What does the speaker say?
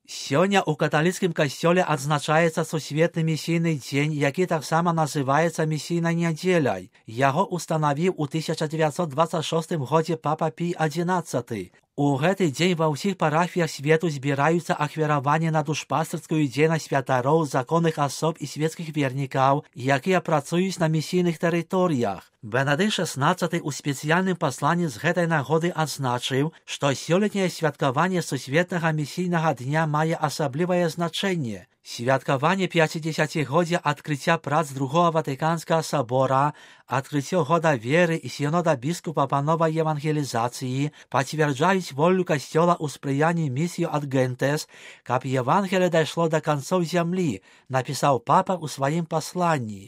Сёння ў каталіцкім касцёле адзначаецца сусветны місійны дзень, які таксама называецца місійнай нядзеляй. Яго устанавіў у 1926 годзе папа Пій XI. У гэты дзень ва ўсіх парафіях свету збіраюцца ахвяраванні на душпастырскую дзейнасць святароў, законных асоб і светскіх вернікаў, якія працуюць на місійных тэрыторыях. Бенедыкт XVI у спецыяльным пасланні з гэтай нагоды адзначыў, што сёлетняе святкаванне сусветнага місійнага дня мае асаблівае значэнне. Святкаванне 50-годдзя адкрыцця прац Другого Ватыканскага сабора, адкрыццё года веры і сінода біскупа па новай евангелізацыі пацвярджаюць волю касцёла ў спрыянні місію ад гентес, каб Евангелие дайшло да канцоў зямлі, напісаў папа ў сваім пасланні.